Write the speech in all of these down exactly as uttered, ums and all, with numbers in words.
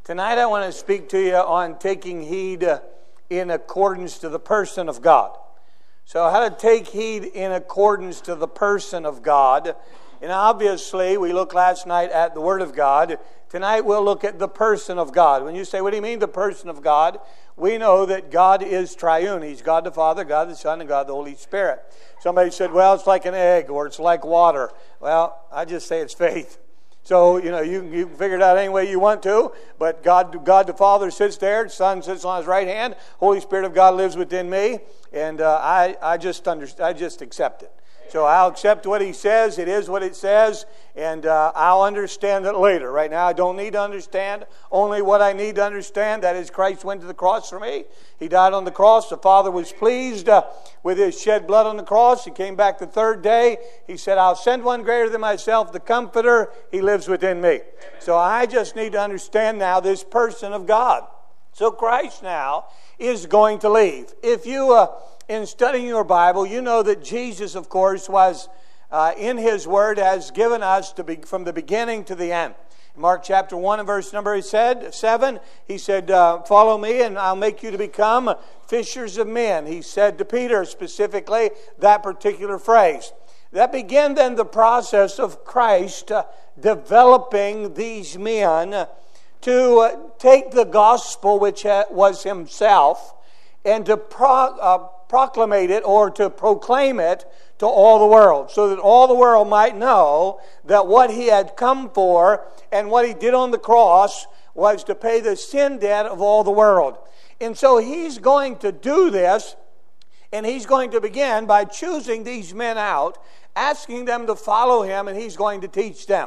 Tonight I want to speak to you on taking heed uh, in accordance to the person of God. So how to take heed in accordance to the person of God. And obviously we looked last night at the Word of God. Tonight we'll look at the person of God. When you say, what do you mean the person of God? We know that God is triune. He's God the Father, God the Son, and God the Holy Spirit. Somebody said, well, it's like an egg or it's like water. Well, I just say it's faith. So, you know, you, you can figure it out any way you want to, but God, God the Father sits there, the Son sits on His right hand, Holy Spirit of God lives within me, and uh, I, I, just under, I just accept it. So I'll accept what He says, it is what it says, and uh, I'll understand it later. Right now I don't need to understand, only what I need to understand, that is Christ went to the cross for me. He died on the cross, the Father was pleased uh, with His shed blood on the cross. He came back the third day. He said, I'll send one greater than myself, the Comforter. He lives within me. Amen. So I just need to understand now this person of God. So Christ now is going to leave. If you... Uh, In studying your Bible, you know that Jesus, of course, was uh, in His Word, has given us to be, from the beginning to the end. In Mark chapter one and verse number he said, seven, He said, uh, follow me and I'll make you to become fishers of men. He said to Peter specifically that particular phrase. That began then the process of Christ uh, developing these men to uh, take the gospel, which uh, was Himself, and to pro- uh, proclamate it or to proclaim it to all the world, so that all the world might know that what He had come for and what He did on the cross was to pay the sin debt of all the world. And so He's going to do this, and He's going to begin by choosing these men out, asking them to follow Him, and He's going to teach them.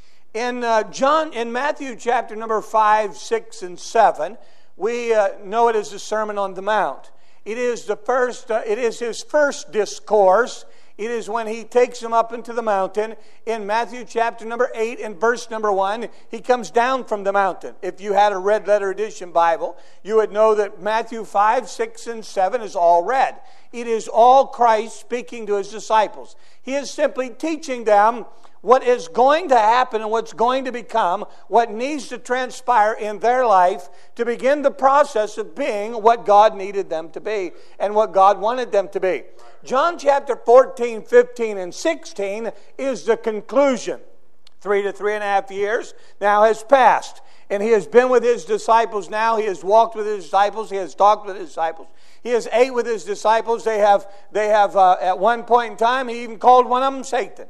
In uh, John, in Matthew chapter number five, six, and seven, we uh, know it as the Sermon on the Mount. It is the first. Uh, it is His first discourse. It is when He takes them up into the mountain. In Matthew chapter number eight and verse number one, He comes down from the mountain. If you had a red letter edition Bible, you would know that Matthew five, six, and seven is all red. It is all Christ speaking to His disciples. He is simply teaching them what is going to happen and what's going to become, what needs to transpire in their life to begin the process of being what God needed them to be and what God wanted them to be. John chapter fourteen, fifteen, and sixteen is the conclusion. Three to three and a half years now has passed. And He has been with His disciples now. He has walked with His disciples. He has talked with His disciples. He has ate with His disciples. They have, they have uh, at one point in time, He even called one of them Satan.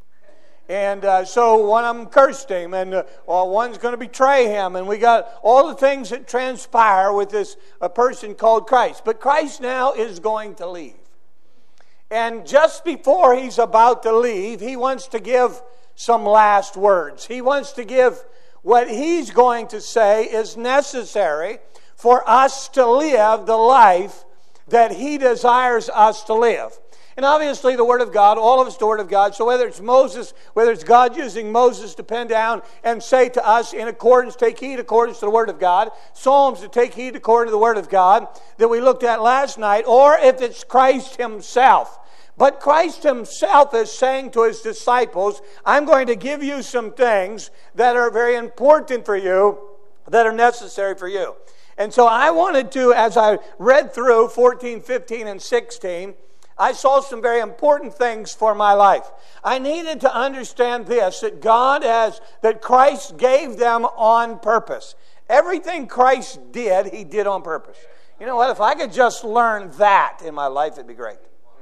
And uh, so one of them cursed Him, and uh, well, one's going to betray Him. And we got all the things that transpire with this a person called Christ. But Christ now is going to leave. And just before He's about to leave, He wants to give some last words. He wants to give what He's going to say is necessary for us to live the life that He desires us to live. And obviously the Word of God, all of it's the Word of God. So whether it's Moses, whether it's God using Moses to pen down and say to us in accordance, take heed according to the Word of God, Psalms to take heed according to the Word of God that we looked at last night, or if it's Christ Himself. But Christ Himself is saying to His disciples, I'm going to give you some things that are very important for you, that are necessary for you. And so I wanted to, as I read through fourteen, fifteen, and sixteen, I saw some very important things for my life. I needed to understand this, that God has, that Christ gave them on purpose. Everything Christ did, He did on purpose. You know what? If I could just learn that in my life, it'd be great.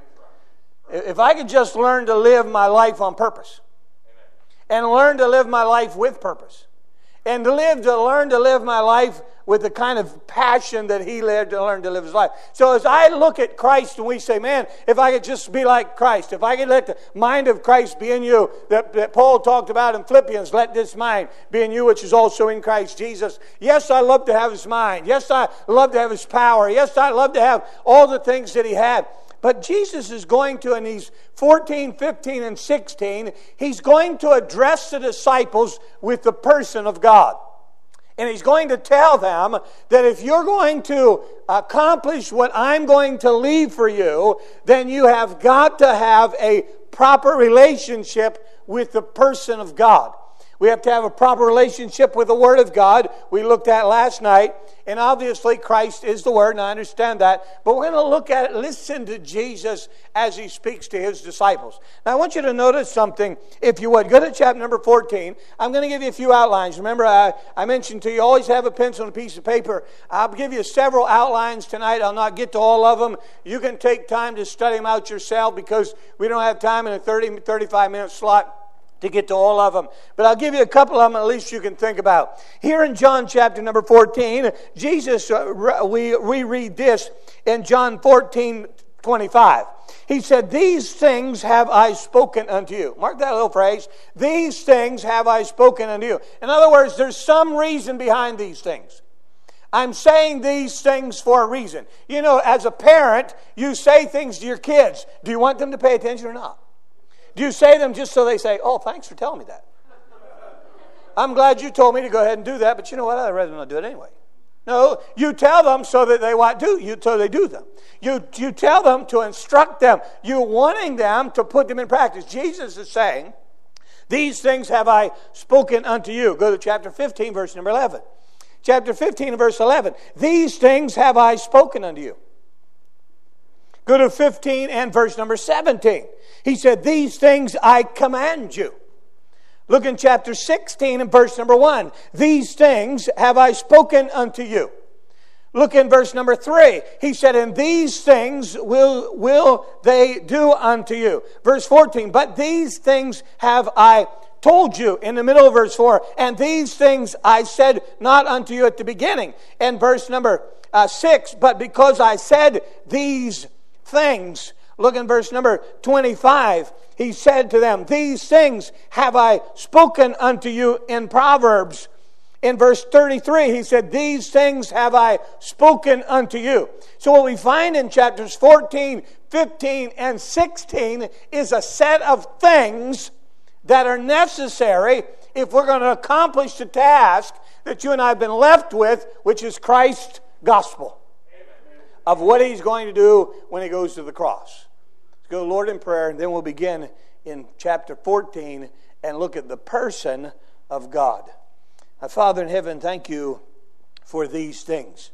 If I could just learn to live my life on purpose. And learn to live my life with purpose. And to live, to learn to live my life with the kind of passion that He lived to learn to live His life. So as I look at Christ and we say, man, if I could just be like Christ, if I could let the mind of Christ be in you, that, that Paul talked about in Philippians, let this mind be in you, which is also in Christ Jesus. Yes, I love to have His mind. Yes, I love to have His power. Yes, I love to have all the things that He had. But Jesus is going to, in these fourteen, fifteen, and sixteen, He's going to address the disciples with the person of God. And He's going to tell them that if you're going to accomplish what I'm going to leave for you, then you have got to have a proper relationship with the person of God. We have to have a proper relationship with the Word of God. We looked at last night. And obviously Christ is the Word, and I understand that. But we're going to look at it, listen to Jesus as He speaks to His disciples. Now I want you to notice something, if you would. Go to chapter number fourteen. I'm going to give you a few outlines. Remember, I, I mentioned to you, always have a pencil and a piece of paper. I'll give you several outlines tonight. I'll not get to all of them. You can take time to study them out yourself because we don't have time in a thirty, thirty-five minute slot to get to all of them. But I'll give you a couple of them at least you can think about. Here in John chapter number fourteen, Jesus, uh, we, we read this in John fourteen twenty-five. He said, "These things have I spoken unto you." Mark that little phrase. These things have I spoken unto you. In other words, there's some reason behind these things. I'm saying these things for a reason. You know, as a parent, you say things to your kids. Do you want them to pay attention or not? Do you say them just so they say, "Oh, thanks for telling me that. I'm glad you told me to go ahead and do that, but you know what? I'd rather not do it anyway." No, you tell them so that they what do you so they do them. You you tell them to instruct them. You're wanting them to put them in practice. Jesus is saying, "These things have I spoken unto you." Go to chapter fifteen, verse number eleven. Chapter fifteen and verse eleven. "These things have I spoken unto you." Go to fifteen and verse number seventeen. He said, "These things I command you." Look in chapter sixteen and verse number one. "These things have I spoken unto you." Look in verse number three. He said, "And these things will, will they do unto you." Verse fourteen. "But these things have I told you," in the middle of verse four. "And these things I said not unto you at the beginning." And verse number uh, six. "But because I said these things," look in verse number twenty-five. He said to them, "These things have I spoken unto you in Proverbs." In verse thirty-three, he said, "These things have I spoken unto you." So what we find in chapters fourteen, fifteen, and sixteen is a set of things that are necessary if we're going to accomplish the task that you and I have been left with, which is Christ's gospel. Of what He's going to do when He goes to the cross. Let's go to the Lord in prayer, and then we'll begin in chapter fourteen and look at the person of God. Our Father in heaven, thank you for these things.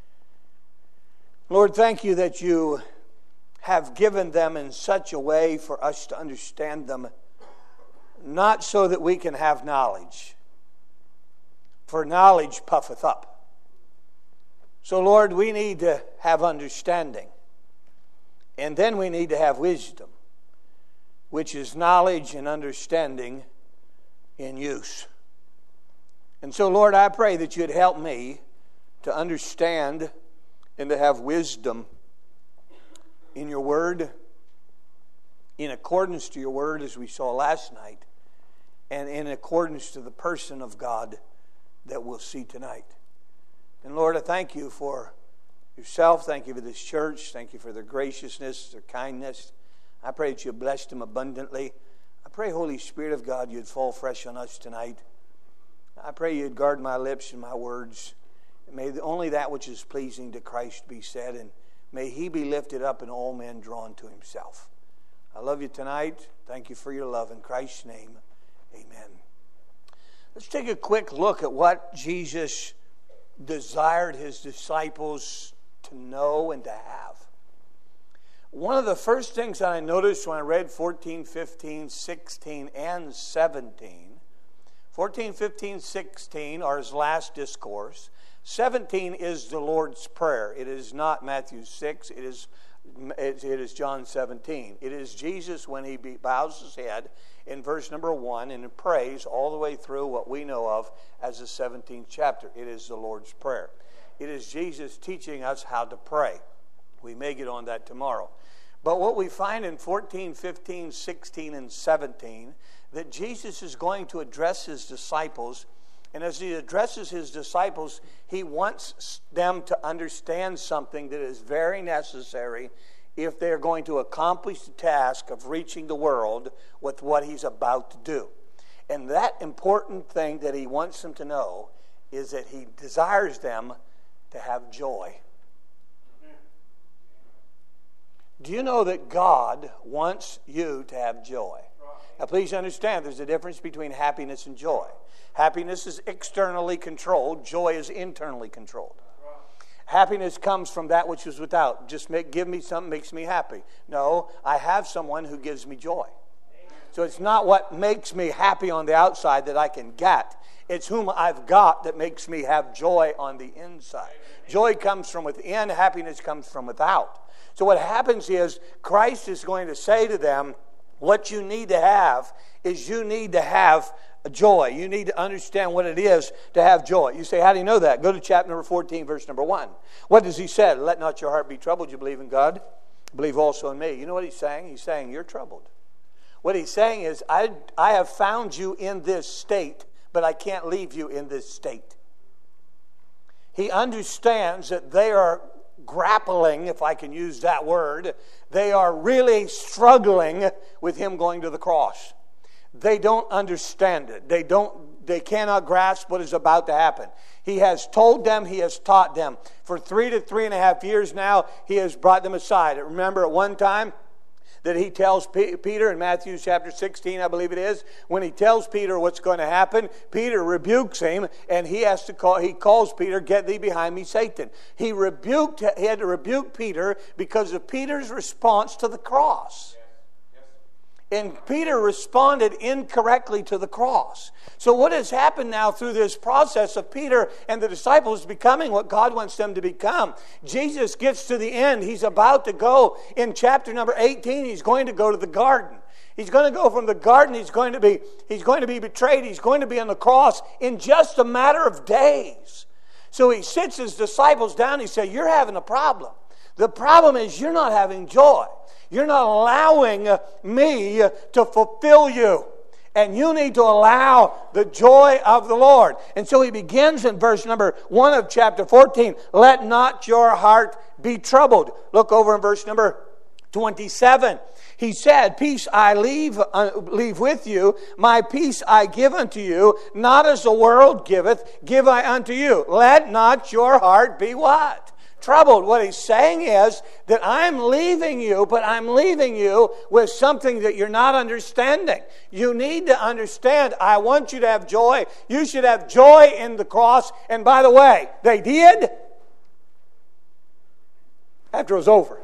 Lord, thank you that you have given them in such a way for us to understand them, not so that we can have knowledge, for knowledge puffeth up. So, Lord, we need to have understanding. And then we need to have wisdom, which is knowledge and understanding in use. And so, Lord, I pray that you'd help me to understand and to have wisdom in your word, in accordance to your word, as we saw last night, and in accordance to the person of God that we'll see tonight. And Lord, I thank you for yourself. Thank you for this church. Thank you for their graciousness, their kindness. I pray that you bless them abundantly. I pray, Holy Spirit of God, you'd fall fresh on us tonight. I pray you'd guard my lips and my words. May only that which is pleasing to Christ be said, and may He be lifted up and all men drawn to Himself. I love you tonight. Thank you for your love. In Christ's name, amen. Let's take a quick look at what Jesus desired His disciples to know and to have. One of the first things that I noticed when I read fourteen, fifteen, sixteen, and seventeen, fourteen, fifteen, sixteen are His last discourse. seventeen is the Lord's Prayer. It is not Matthew six. It is, it is John seventeen. It is Jesus when He bows His head in verse number one and prays all the way through what we know of as the seventeenth chapter. It is the Lord's Prayer. It is Jesus teaching us how to pray. We may get on that tomorrow. But what we find in fourteen, fifteen, sixteen, and seventeen, that Jesus is going to address His disciples. And as He addresses His disciples, He wants them to understand something that is very necessary if they're going to accomplish the task of reaching the world with what He's about to do. And that important thing that He wants them to know is that He desires them to have joy. Do you know that God wants you to have joy? Now please understand there's a difference between happiness and joy. Happiness is externally controlled. Joy is internally controlled. Happiness comes from that which is without. Just make, give me something that makes me happy. No, I have someone who gives me joy. So it's not what makes me happy on the outside that I can get. It's whom I've got that makes me have joy on the inside. Joy comes from within. Happiness comes from without. So what happens is Christ is going to say to them, what you need to have is you need to have joy. You need to understand what it is to have joy. You say, how do you know that? Go to chapter number fourteen, verse number one. What does he say? Let not your heart be troubled. You believe in God. Believe also in me. You know what he's saying? He's saying you're troubled. What he's saying is, I, I have found you in this state, but I can't leave you in this state. He understands that they are grappling, if I can use that word. They are really struggling with him going to the cross. They don't understand it. They don't. They cannot grasp what is about to happen. He has told them. He has taught them. For three to three and a half years now, he has brought them aside. Remember at one time that he tells P- Peter in Matthew chapter sixteen, I believe it is, when he tells Peter what's going to happen, Peter rebukes him, and he has to call. He calls Peter, "Get thee behind me, Satan." He rebuked. He had to rebuke Peter because of Peter's response to the cross. And Peter responded incorrectly to the cross. So what has happened now through this process of Peter and the disciples becoming what God wants them to become? Jesus gets to the end. He's about to go in chapter number eighteen. He's going to go to the garden. He's going to go from the garden. He's going to be, he's going to be betrayed. He's going to be on the cross in just a matter of days. So he sits his disciples down. He says, you're having a problem. The problem is you're not having joy. You're not allowing me to fulfill you. And you need to allow the joy of the Lord. And so he begins in verse number one of chapter fourteen. Let not your heart be troubled. Look over in verse number twenty-seven. He said, peace I leave, uh, leave with you. My peace I give unto you. Not as the world giveth, give I unto you. Let not your heart be what? Troubled. What he's saying is that I'm leaving you, but I'm leaving you with something that you're not understanding. You need to understand, I want you to have joy. You should have joy in the cross. And by the way, they did after it was over.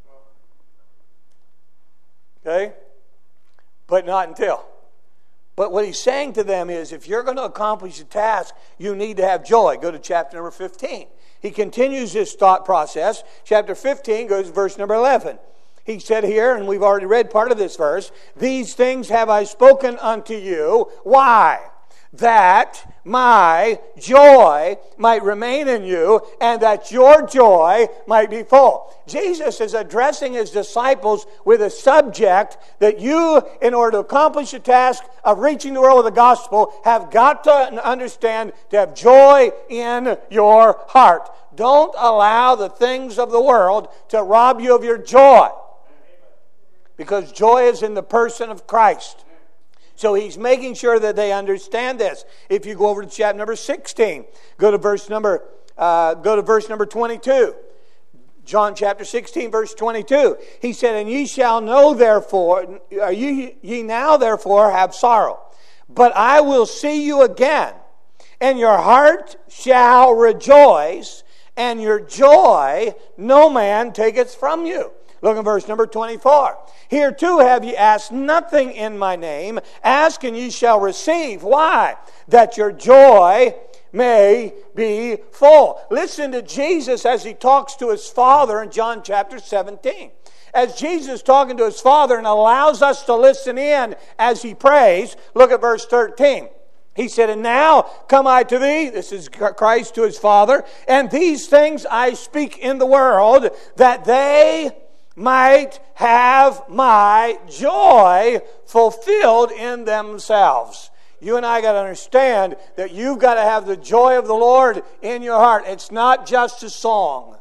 Okay? But not until. But what he's saying to them is, if you're going to accomplish a task, you need to have joy. Go to chapter number fifteen. He continues this thought process. Chapter fifteen goes to verse number eleven. He said here, and we've already read part of this verse, these things have I spoken unto you. Why? That my joy might remain in you, and that your joy might be full. Jesus is addressing his disciples with a subject that you, in order to accomplish the task of reaching the world with the gospel, have got to understand to have joy in your heart. Don't allow the things of the world to rob you of your joy, because joy is in the person of Christ. So he's making sure that they understand this. If you go over to chapter number sixteen, go to verse number uh, go to verse number twenty-two. John chapter sixteen, verse twenty-two. He said, "And ye shall know therefore, are ye, ye now therefore have sorrow, but I will see you again, and your heart shall rejoice, and your joy no man taketh from you." Look at verse number twenty-four. Here too have ye asked nothing in my name. Ask and ye shall receive. Why? That your joy may be full. Listen to Jesus as he talks to his Father in John chapter seventeen. As Jesus is talking to his Father and allows us to listen in as he prays, look at verse thirteen. He said, "And now come I to thee," this is Christ to his Father, "and these things I speak in the world, that they might have my joy fulfilled in themselves." You and I got to understand that you've got to have the joy of the Lord in your heart. It's not just a song.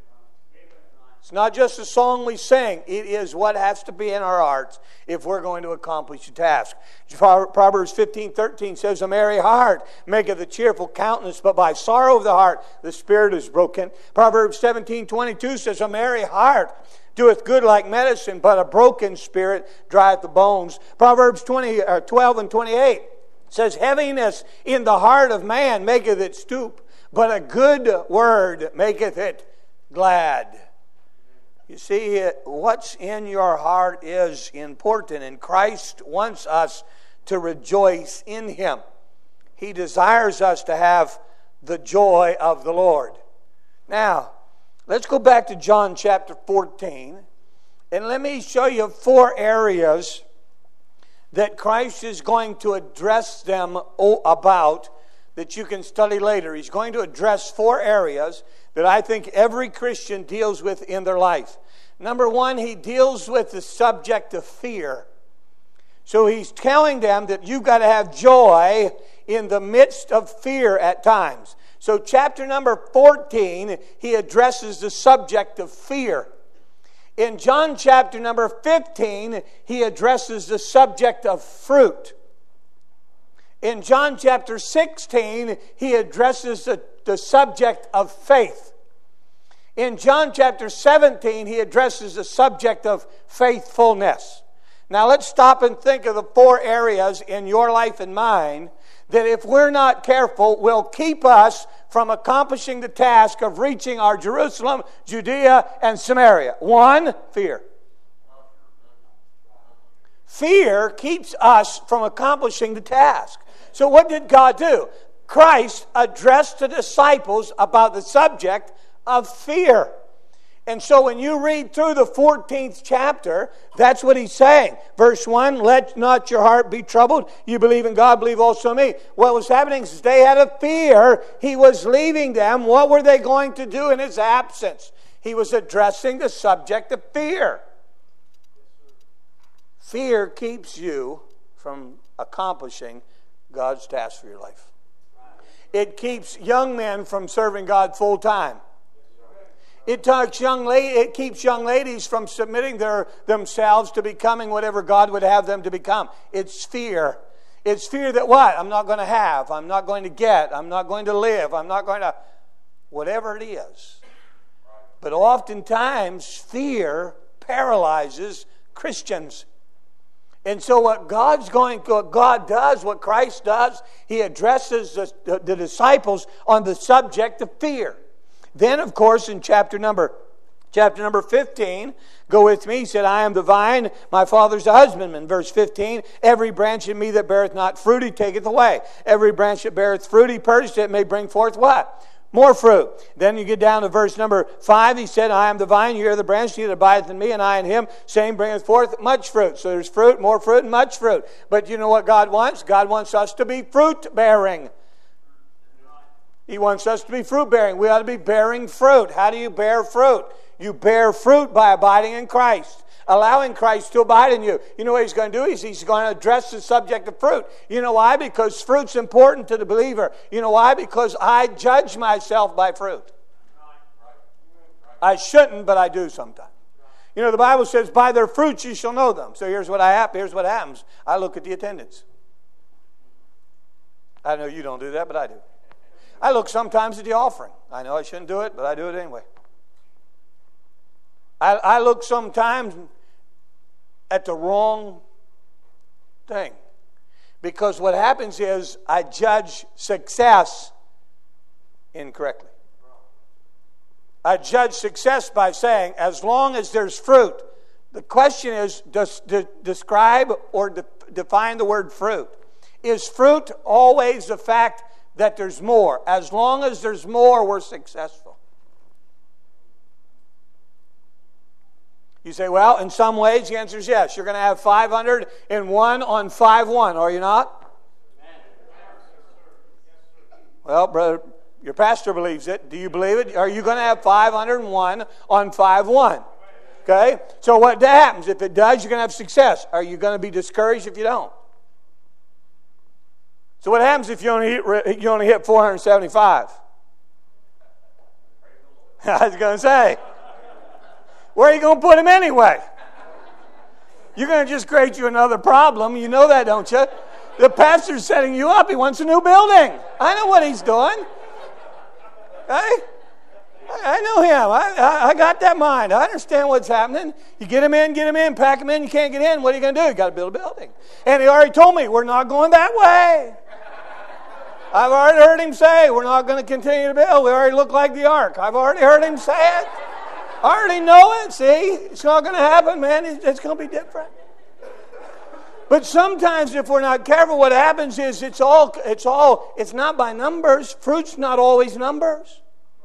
It's not just a song we sing. It is what has to be in our hearts if we're going to accomplish the task. Proverbs fifteen thirteen says, "A merry heart maketh a cheerful countenance, but by sorrow of the heart the spirit is broken." Proverbs seventeen twenty-two says, "A merry heart doeth good like medicine, but a broken spirit drieth the bones. Proverbs twenty, uh, twelve and twenty-eight says, heaviness in the heart of man maketh it stoop, but a good word maketh it glad. You see, what's in your heart is important, and Christ wants us to rejoice in Him. He desires us to have the joy of the Lord. Now, let's go back to John chapter fourteen, and let me show you four areas that Christ is going to address them about that you can study later. He's going to address four areas that I think every Christian deals with in their life. Number one, He deals with the subject of fear. So He's telling them that you've got to have joy in the midst of fear at times. So chapter number fourteen, He addresses the subject of fear. In John chapter number fifteen, He addresses the subject of fruit. In John chapter sixteen, He addresses the, the subject of faith. In John chapter seventeen, He addresses the subject of faithfulness. Now let's stop and think of the four areas in your life and mine that if we're not careful will keep us from accomplishing the task of reaching our Jerusalem, Judea, and Samaria. One, fear. Fear keeps us from accomplishing the task. So what did God do? Christ addressed the disciples about the subject of fear. And so when you read through the fourteenth chapter, that's what He's saying. Verse one, let not your heart be troubled. You believe in God, believe also in me. What was happening is they had a fear. He was leaving them. What were they going to do in His absence? He was addressing the subject of fear. Fear keeps you from accomplishing God's task for your life. It keeps young men from serving God full time. It takes young la- it keeps young ladies from submitting their themselves to becoming whatever God would have them to become. It's fear. It's fear that what? I'm not going to have. I'm not going to get. I'm not going to live. I'm not going to... Whatever it is. But oftentimes, fear paralyzes Christians. And so what God's going, what God does, what Christ does, He addresses the, the, the disciples on the subject of fear. Then, of course, in chapter number chapter number fifteen, go with me, He said, I am the vine, my Father's the husbandman. Verse fifteen, every branch in me that beareth not fruit, He taketh away. Every branch that beareth fruit, He purgeth it, may bring forth what? More fruit. Then you get down to verse number five, He said, I am the vine, you are the branch, He that abideth in me, and I in Him, same bringeth forth much fruit. So there's fruit, more fruit, and much fruit. But you know what God wants? God wants us to be fruit-bearing. He wants us to be fruit-bearing. We ought to be bearing fruit. How do you bear fruit? You bear fruit by abiding in Christ, allowing Christ to abide in you. You know what He's going to do? He's, he's going to address the subject of fruit. You know why? Because fruit's important to the believer. You know why? Because I judge myself by fruit. I shouldn't, but I do sometimes. You know, the Bible says, by their fruits you shall know them. So here's what I have. Here's what happens. I look at the attendance. I know you don't do that, but I do. I look sometimes at the offering. I know I shouldn't do it, but I do it anyway. I, I look sometimes at the wrong thing. Because what happens is I judge success incorrectly. I judge success by saying, as long as there's fruit. The question is, does, de, describe or de, define the word fruit. Is fruit always the fact that there's more? As long as there's more, we're successful. You say, well, in some ways, the answer is yes. You're going to have five hundred one on five one, are you not? Well, brother, your pastor believes it. Do you believe it? Are you going to have five hundred one on five one? Okay? So what happens? If it does, you're going to have success. Are you going to be discouraged if you don't? So what happens if you only hit, you only hit four hundred seventy-five? I was going to say, where are you going to put him anyway? You're going to just create you another problem. You know that, don't you? The pastor's setting you up. He wants a new building. I know what he's doing. Hey? I know him. I, I, I got that mind. I understand what's happening. You get him in, get him in, pack him in. You can't get in. What are you going to do? You got to build a building. And he already told me, we're not going that way. I've already heard him say, we're not going to continue to build. We already look like the ark. I've already heard him say it. I already know it. See, it's not going to happen, man. It's, it's going to be different. But sometimes if we're not careful, what happens is it's all, it's all, it's not by numbers. Fruit's not always numbers.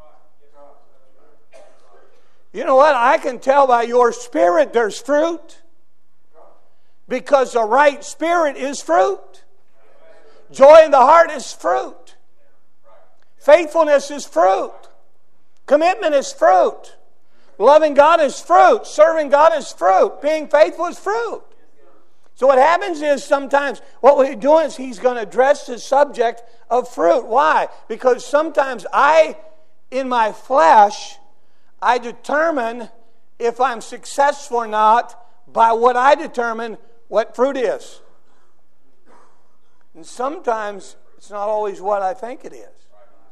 You know what? I can tell by your spirit there's fruit. Because the right spirit is fruit. Joy in the heart is fruit. Faithfulness is fruit. Commitment is fruit. Loving God is fruit. Serving God is fruit. Being faithful is fruit. So what happens is sometimes what we're doing is he's going to address the subject of fruit. Why? Because sometimes I, in my flesh, I determine if I'm successful or not by what I determine what fruit is. And sometimes it's not always what I think it is.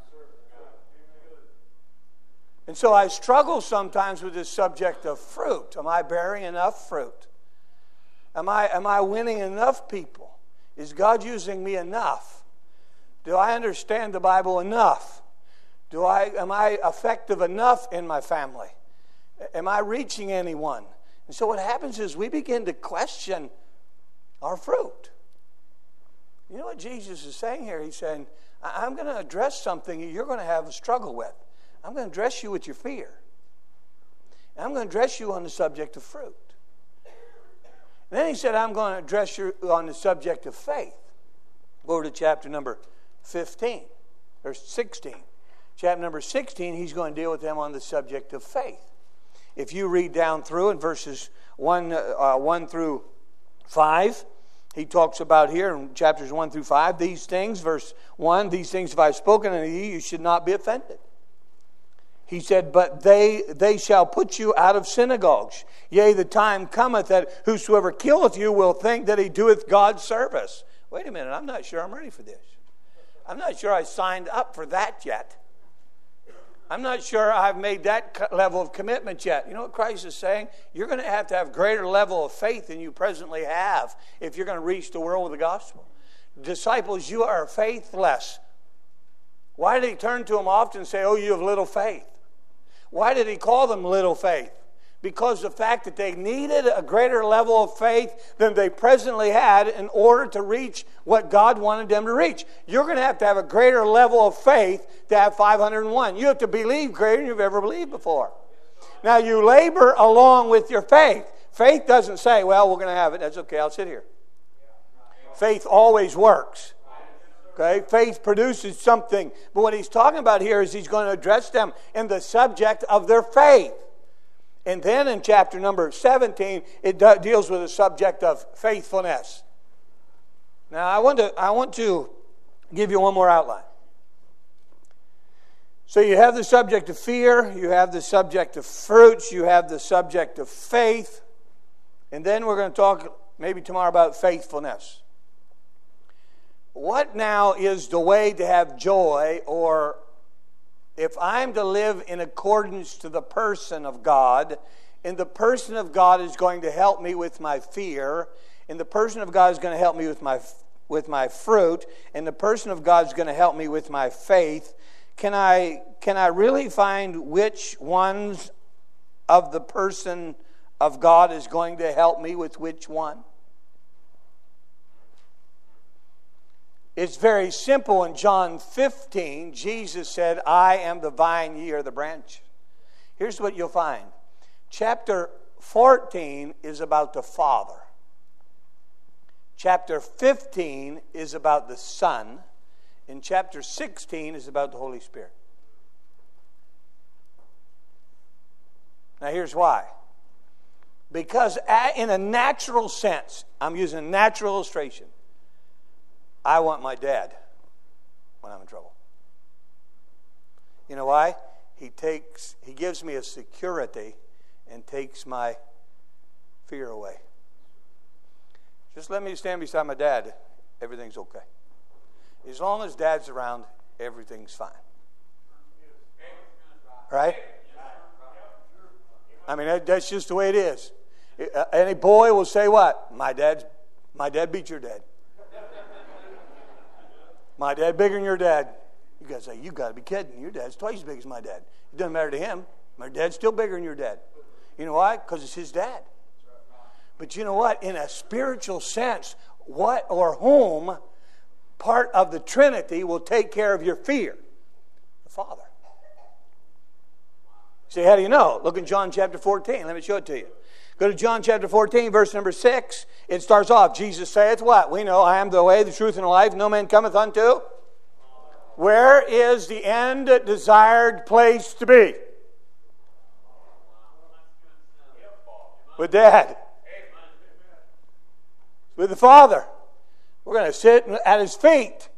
And so I struggle sometimes with this subject of fruit. Am I bearing enough fruit? Am I, am I winning enough people? Is God using me enough? Do I understand the Bible enough? Do I, am I effective enough in my family? Am I reaching anyone? And so what happens is we begin to question our fruit. You know what Jesus is saying here? He's saying, I'm going to address something you're going to have a struggle with. I'm going to address you with your fear. And I'm going to address you on the subject of fruit. And then he said, I'm going to address you on the subject of faith. Go over to chapter number fifteen, or sixteen. Chapter number sixteen, he's going to deal with them on the subject of faith. If you read down through in verses one, uh, one through five, he talks about here in chapters one through five, these things, verse one, these things have I spoken unto you, you should not be offended. He said, but they they shall put you out of synagogues. Yea, the time cometh that whosoever killeth you will think that he doeth God's service. Wait a minute, I'm not sure I'm ready for this. I'm not sure I signed up for that yet. I'm not sure I've made that level of commitment yet. You know what Christ is saying? You're going to have to have greater level of faith than you presently have if you're going to reach the world with the gospel. Disciples, you are faithless. Why did he turn to them often and say, oh, you have little faith? Why did he call them little faith? Because the fact that they needed a greater level of faith than they presently had in order to reach what God wanted them to reach. You're going to have to have a greater level of faith to have five hundred one. You have to believe greater than you've ever believed before. Now you labor along with your faith. Faith doesn't say, well, we're going to have it. That's okay, I'll sit here. Faith always works. Okay, faith produces something. But what he's talking about here is he's going to address them in the subject of their faith. And then in chapter number seventeen, it do- deals with the subject of faithfulness. Now, I want to I want to give you one more outline. So you have the subject of fear, you have the subject of fruits, you have the subject of faith, and then we're going to talk maybe tomorrow about faithfulness. What now is the way to have joy, or if I'm to live in accordance to the person of God, and the person of God is going to help me with my fear, and the person of God is going to help me with my with my fruit, and the person of God is going to help me with my faith, can I can I really find which ones of the person of God is going to help me with which one? It's very simple. In John fifteen, Jesus said, I am the vine, ye are the branch. Here's what you'll find. Chapter fourteen is about the Father. Chapter fifteen is about the Son. And chapter sixteen is about the Holy Spirit. Now here's why. Because in a natural sense, I'm using a natural illustration, I want my dad when I'm in trouble. You know why? He takes, he gives me a security and takes my fear away. Just let me stand beside my dad. Everything's okay. As long as Dad's around, everything's fine. Right? I mean, that, that's just the way it is. Uh, any boy will say what? My dad's, my dad beat your dad. My dad bigger than your dad. You guys say, you got to be kidding. Your dad's twice as big as my dad. It doesn't matter to him. My dad's still bigger than your dad. You know why? Because it's his dad. But you know what? In a spiritual sense, what or whom part of the Trinity will take care of your fear? The Father. See, how do you know? Look in John chapter fourteen. Let me show it to you. Go to John chapter fourteen, verse number six. It starts off, Jesus saith what? We know, I am the way, the truth, and the life. No man cometh unto. Where is the end desired place to be? With Dad. With the Father. We're going to sit at His feet.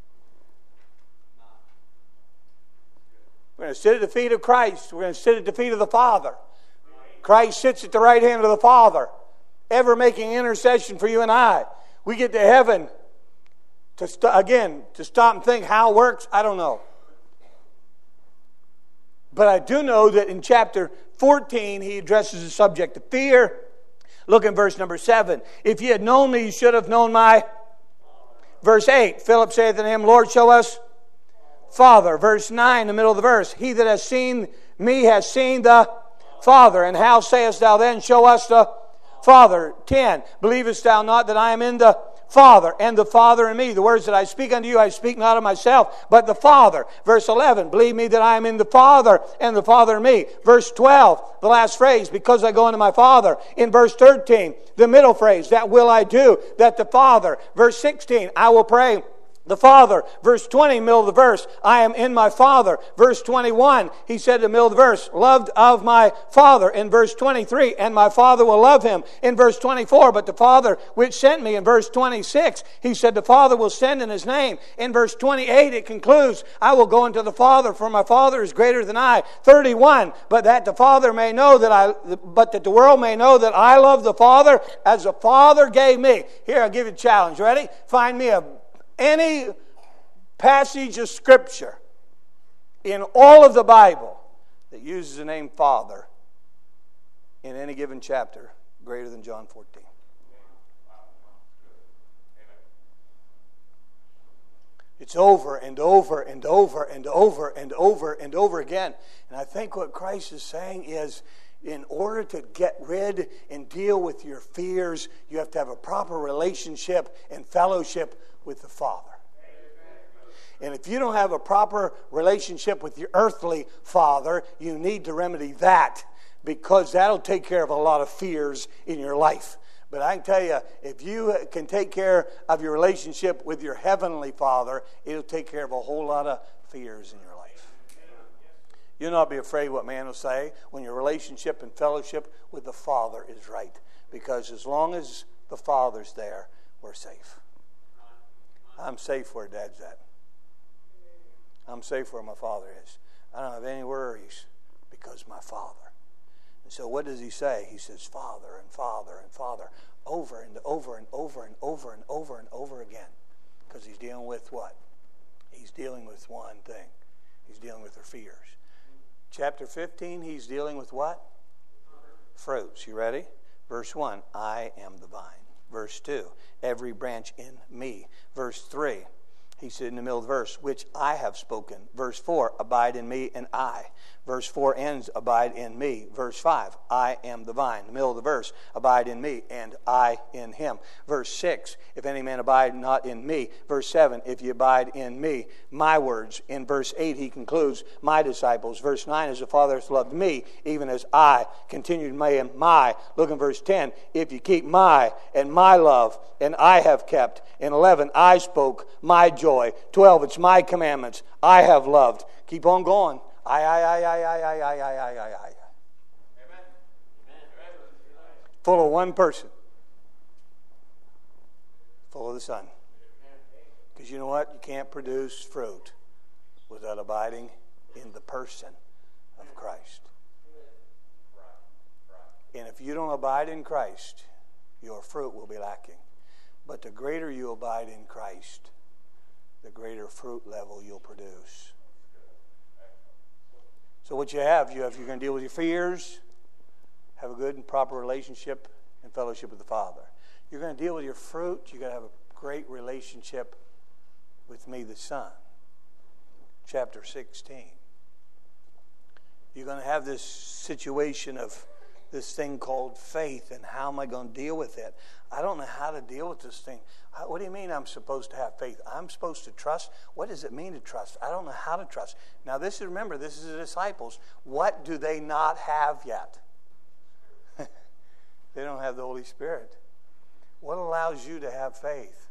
We're going to sit at the feet of Christ. We're going to sit at the feet of the Father. Christ sits at the right hand of the Father, ever making intercession for you and I. We get to heaven, to st- again, to stop and think how it works, I don't know. But I do know that in chapter fourteen, he addresses the subject of fear. Look in verse number seven. If ye had known me, you should have known my... Verse eight, Philip saith unto him, Lord, show us Father. Verse nine, in the middle of the verse, he that has seen me has seen the Father. And how sayest thou then, show us the Father? ten, believest thou not that I am in the Father, and the Father in me? The words that I speak unto you, I speak not of myself, but the Father. Verse eleven, believe me that I am in the Father, and the Father in me. Verse twelve, the last phrase, because I go unto my Father. In verse thirteen, the middle phrase, that will I do, that the Father. Verse sixteen, I will pray the Father. Verse twenty, middle of the verse, I am in my Father. Verse twenty-one, he said in the middle of the verse, loved of my Father. In verse twenty-three, and my Father will love him. In verse twenty-four, but the Father which sent me. In verse twenty-six, he said the Father will send in his name. In verse twenty-eight, it concludes, I will go unto the Father, for my Father is greater than I. thirty-one, but that the Father may know that I, but that the world may know that I love the Father as the Father gave me. Here, I'll give you a challenge. Ready? Find me a any passage of Scripture in all of the Bible that uses the name Father in any given chapter greater than John fourteen. It's over and over and over and over and over and over again. And I think what Christ is saying is, in order to get rid and deal with your fears, you have to have a proper relationship and fellowship with the Father. And if you don't have a proper relationship with your earthly father, you need to remedy that, because that'll take care of a lot of fears in your life. But I can tell you, if you can take care of your relationship with your heavenly Father, it'll take care of a whole lot of fears in your life. You'll not be afraid what man will say when your relationship and fellowship with the Father is right. Because as long as the Father's there, we're safe. I'm safe where Dad's at. I'm safe where my Father is. I don't have any worries because my Father. And so what does he say? He says Father and Father and Father over and over and over and over and over and over again. Because he's dealing with what? He's dealing with one thing. He's dealing with their fears. Chapter fifteen, he's dealing with what? Fruits. You ready? Verse one, I am the vine. Verse two, every branch in me. Verse three, he said in the middle of the verse, which I have spoken. Verse four, abide in me and I. Verse four ends, abide in me. Verse five, I am the vine. The middle of the verse, abide in me and I in him. Verse six, if any man abide not in me. Verse seven, if you abide in me, my words. In verse eight, he concludes, my disciples. Verse nine, as the Father hath loved me, even as I continued my and my. Look in verse ten, if you keep my and my love, and I have kept. In eleven, I spoke my joy. twelve, it's my commandments I have loved. Keep on going. I, I, I, I, I, I, I, I, I, I, I. Full of one person. Full of the Son. Because you know what? You can't produce fruit without abiding in the person of Christ. And if you don't abide in Christ, your fruit will be lacking. But the greater you abide in Christ, the greater fruit level you'll produce. So what you have, you have you're going to deal with your fears, have a good and proper relationship and fellowship with the Father. You're going to deal with your fruit. You've got to have a great relationship with me, the Son. Chapter sixteen. You're going to have this situation of this thing called faith, and how am I going to deal with it? I don't know how to deal with this thing. How, what do you mean I'm supposed to have faith? I'm supposed to trust? What does it mean to trust? I don't know how to trust. Now this is, remember, this is the disciples. What do they not have yet? They don't have the Holy Spirit. What allows you to have faith?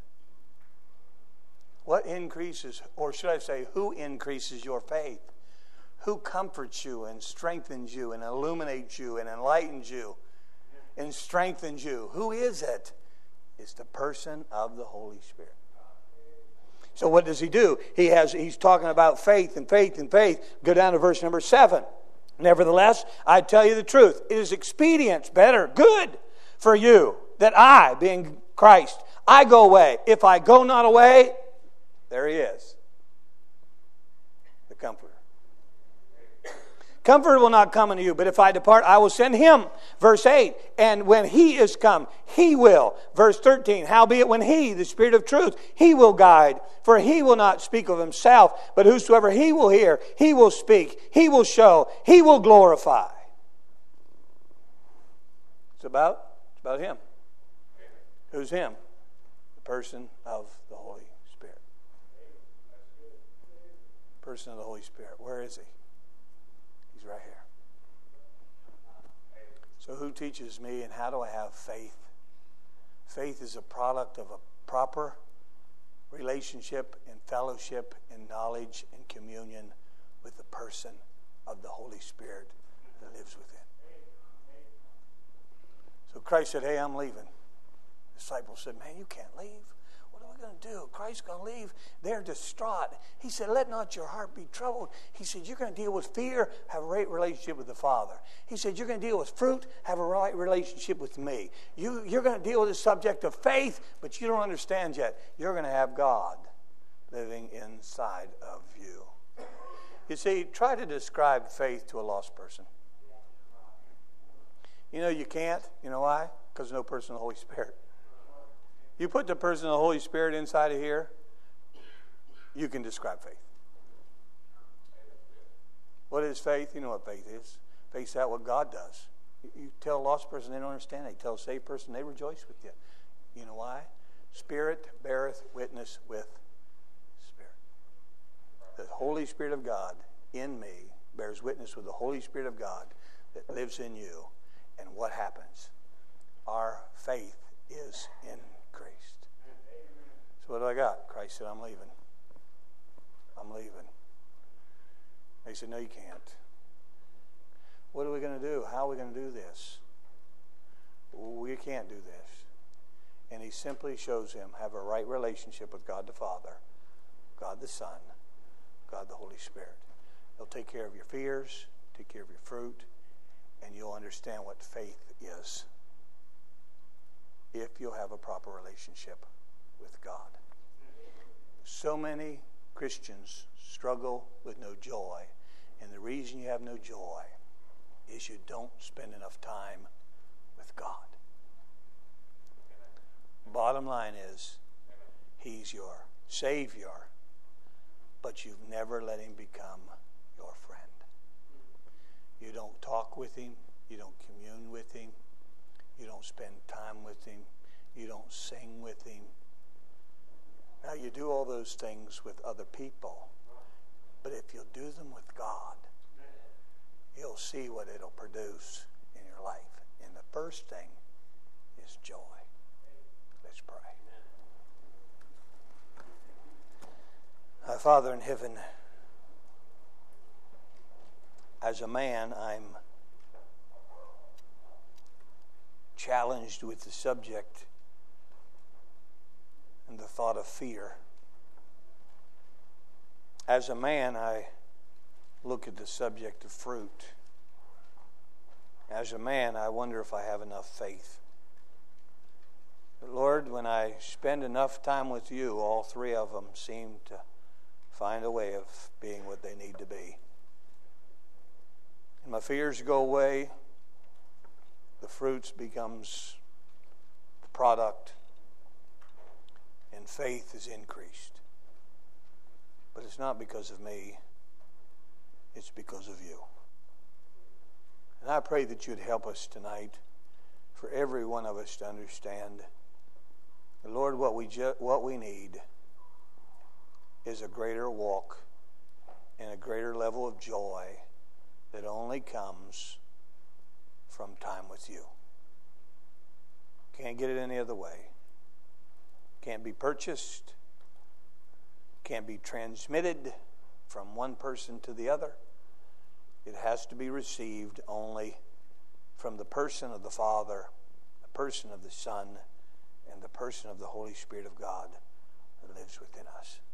What increases, or should I say, who increases your faith? Who comforts you and strengthens you and illuminates you and enlightens you and strengthens you? Who is it? It's the person of the Holy Spirit. So what does he do? He has, he's talking about faith and faith and faith. Go down to verse number seven. Nevertheless, I tell you the truth. It is expedient, better, good for you that I, being Christ, I go away. If I go not away, there he is, the Comforter. Comfort will not come unto you, but if I depart, I will send him. Verse eight, and when he is come, he will. Verse thirteen, howbeit when he, the Spirit of truth, he will guide. For he will not speak of himself, but whosoever he will hear, he will speak, he will show, he will glorify. It's about, it's about him. Who's him? The person of the Holy Spirit. Person of the Holy Spirit. Where is he? He's right here. So who teaches me, and how do I have faith? Faith is a product of a proper relationship and fellowship and knowledge and communion with the person of the Holy Spirit that lives within. So Christ said, hey, I'm leaving. The disciples said, man, you can't leave. What are we going to do? Christ's going to leave. They're distraught. He said, let not your heart be troubled. He said, you're going to deal with fear, have a right relationship with the Father. He said, you're going to deal with fruit, have a right relationship with me. You, you're going to deal with the subject of faith, but you don't understand yet. You're going to have God living inside of you. You see, try to describe faith to a lost person. You know you can't. You know why? Because there's no person of the Holy Spirit. You put the person of the Holy Spirit inside of here, you can describe faith. What is faith? You know what faith is. Faith's out what God does. You tell a lost person, they don't understand. You tell a saved person, they rejoice with you. You know why? Spirit beareth witness with spirit. The Holy Spirit of God in me bears witness with the Holy Spirit of God that lives in you. And what happens? Our faith is increased. So what do I got? Christ said, I'm leaving. I'm leaving. They said, no, you can't. What are we going to do? How are we going to do this? We can't do this. And he simply shows him, have a right relationship with God the Father, God the Son, God the Holy Spirit. They'll take care of your fears, take care of your fruit, and you'll understand what faith is if you'll have a proper relationship with God. So many Christians struggle with no joy, and the reason you have no joy is you don't spend enough time with God. Bottom line is, he's your Savior, but you've never let him become your friend. You don't talk with him. You don't commune with him. You don't spend time with him. You don't sing with him. Now, you do all those things with other people, but if you'll do them with God, you'll see what it'll produce in your life. And the first thing is joy. Let's pray. Our Father in heaven, as a man, I'm challenged with the subject and the thought of fear. As a man, I look at the subject of fruit. As a man, I wonder if I have enough faith. But Lord, when I spend enough time with you, all three of them seem to find a way of being what they need to be. And my fears go away, fruits becomes the product, and faith is increased. But it's not because of me, it's because of you. And I pray that you'd help us tonight, for every one of us to understand, Lord, what we ju- what we need is a greater walk and a greater level of joy that only comes from time with you. Can't get it any other way. Can't be purchased. Can't be transmitted from one person to the other. It has to be received only from the person of the Father, the person of the Son, and the person of the Holy Spirit of God that lives within us.